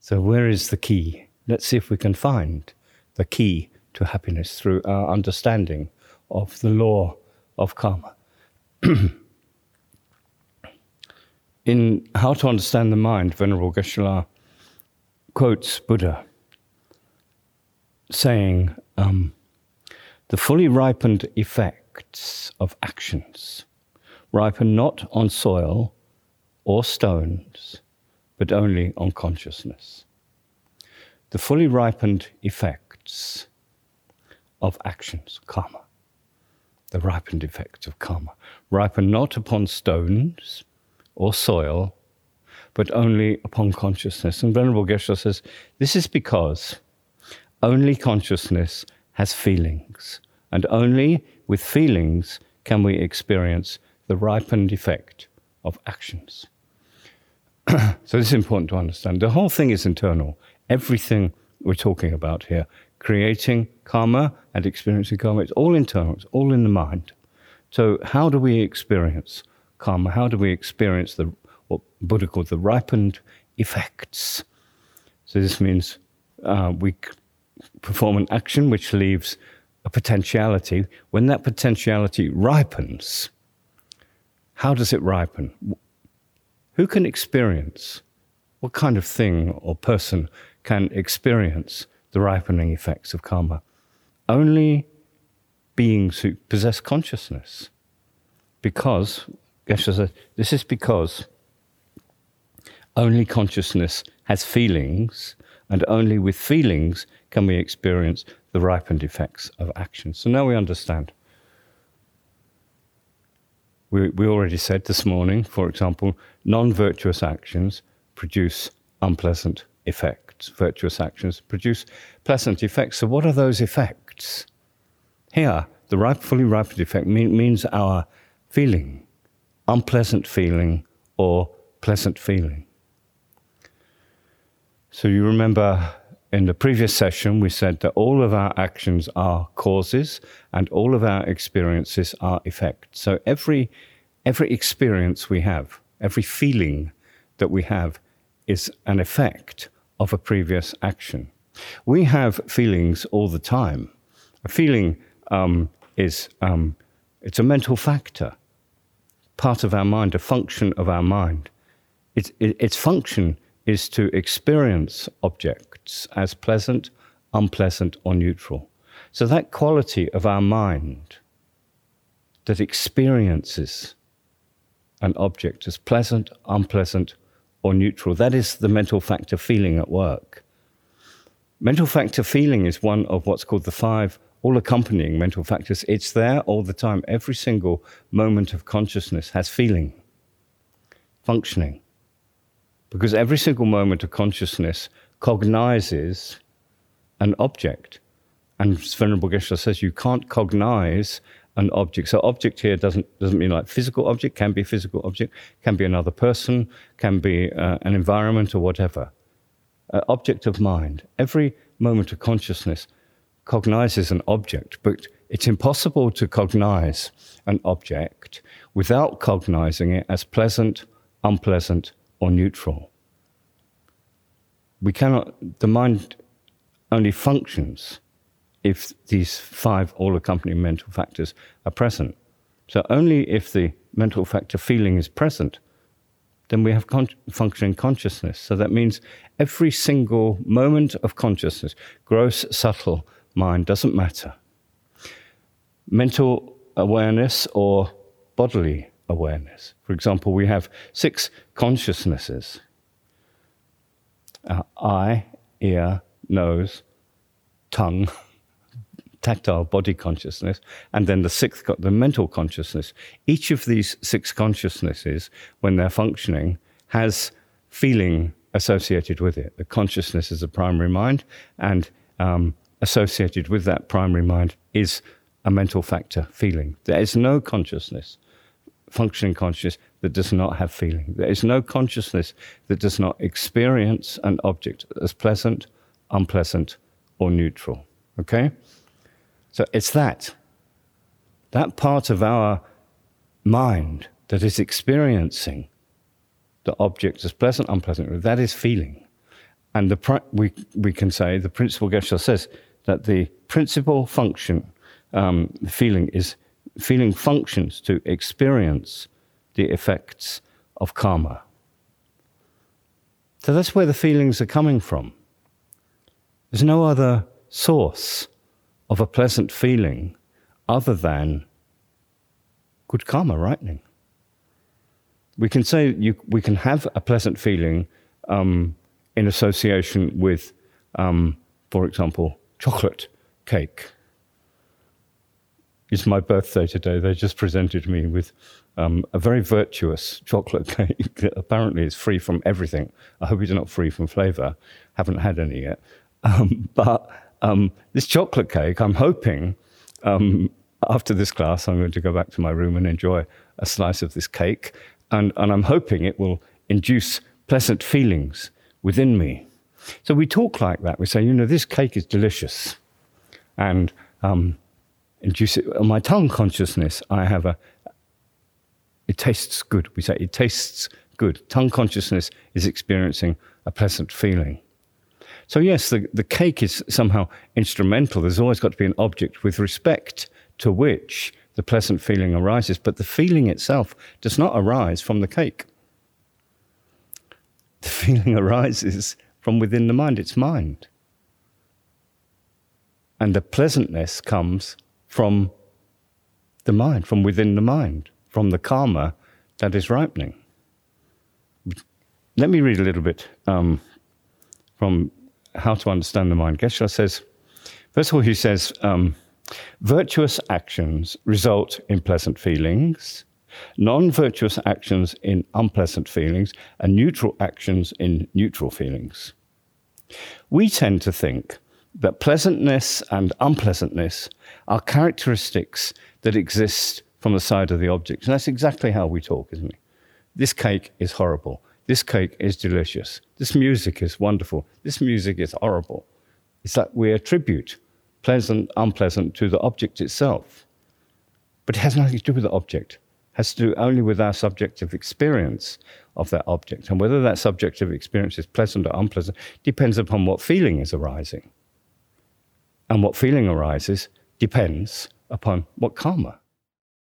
So where is the key? Let's see if we can find the key to happiness through our understanding of the law of karma. In How to Understand the Mind, Venerable Geshe-la quotes Buddha saying, the fully ripened effects of actions ripen not on soil or stones, but only on consciousness. The fully ripened effects of actions, karma, the ripened effects of karma, ripen not upon stones or soil, but only upon consciousness. And Venerable Geshe says, this is because only consciousness has feelings, and only with feelings can we experience the ripened effect of actions. So this is important to understand. The whole thing is internal. Everything we're talking about here, creating karma and experiencing karma, it's all internal, it's all in the mind. So how do we experience karma? How do we experience what Buddha called the ripened effects? So this means we perform an action which leaves a potentiality. When that potentiality ripens, how does it ripen? Who can experience, what kind of thing or person can experience the ripening effects of karma? Only beings who possess consciousness. Because, Geshe says, this is because only consciousness has feelings, and only with feelings can we experience the ripened effects of action. So now we understand. We already said this morning, for example, non-virtuous actions produce unpleasant effects. Virtuous actions produce pleasant effects. So what are those effects? Here, the fully ripened effect means our feeling, unpleasant feeling or pleasant feeling. So you remember in the previous session we said that all of our actions are causes and all of our experiences are effects. So every experience we have, every feeling that we have is an effect of a previous action. We have feelings all the time. A feeling it's a mental factor, part of our mind, a function of our mind. Its function is to experience objects as pleasant, unpleasant, or neutral. So that quality of our mind that experiences an object as pleasant, unpleasant, or neutral, that is the mental factor feeling at work. Mental factor feeling is one of what's called the 5 all-accompanying mental factors. It's there all the time. Every single moment of consciousness has feeling, functioning. Because every single moment of consciousness cognizes an object. And Venerable Geshe says you can't cognize an object. So object here doesn't mean like physical object, can be physical object, can be another person, can be an environment or whatever. Object of mind. Every moment of consciousness cognizes an object, but it's impossible to cognize an object without cognizing it as pleasant, unpleasant, or neutral. The mind only functions if these 5 all-accompanying mental factors are present. So only if the mental factor feeling is present, then we have functioning consciousness. So that means every single moment of consciousness, gross, subtle, mind, doesn't matter. Mental awareness or bodily awareness. For example, we have 6 consciousnesses. Eye, ear, nose, tongue, tactile body consciousness, and then the 6th, the mental consciousness. Each of these 6 consciousnesses, when they're functioning, has feeling associated with it. The consciousness is a primary mind, and associated with that primary mind is a mental factor, feeling. There is no consciousness, functioning consciousness, that does not have feeling. There is no consciousness that does not experience an object as pleasant, unpleasant, or neutral. Okay? So it's that part of our mind that is experiencing the object as pleasant, unpleasant, that is feeling. And we can say, the principal Geshe says, that the principal function, feeling functions to experience the effects of karma. So that's where the feelings are coming from. There's no other source of a pleasant feeling other than good karma ripening. We can say we can have a pleasant feeling in association with, for example, chocolate cake. It's my birthday today. They just presented me with a very virtuous chocolate cake that apparently is free from everything. I hope it's not free from flavor. Haven't had any yet. But this chocolate cake, I'm hoping, after this class, I'm going to go back to my room and enjoy a slice of this cake. And I'm hoping it will induce pleasant feelings within me. So we talk like that. We say, this cake is delicious. And induce it. On my tongue consciousness, I have it tastes good. We say it tastes good. Tongue consciousness is experiencing a pleasant feeling. So yes, the cake is somehow instrumental. There's always got to be an object with respect to which the pleasant feeling arises, but the feeling itself does not arise from the cake. The feeling arises from within the mind. It's mind. And the pleasantness comes from the mind, from within the mind, from the karma that is ripening. Let me read a little bit from How to Understand the Mind. Geshe says, first of all, he says, virtuous actions result in pleasant feelings, non-virtuous actions in unpleasant feelings, and neutral actions in neutral feelings. We tend to think that pleasantness and unpleasantness are characteristics that exist from the side of the object. And that's exactly how we talk, isn't it? This cake is horrible. This cake is delicious. This music is wonderful. This music is horrible. It's like we attribute pleasant, unpleasant to the object itself. But it has nothing to do with the object. It has to do only with our subjective experience of that object. And whether that subjective experience is pleasant or unpleasant depends upon what feeling is arising. And what feeling arises depends upon what karma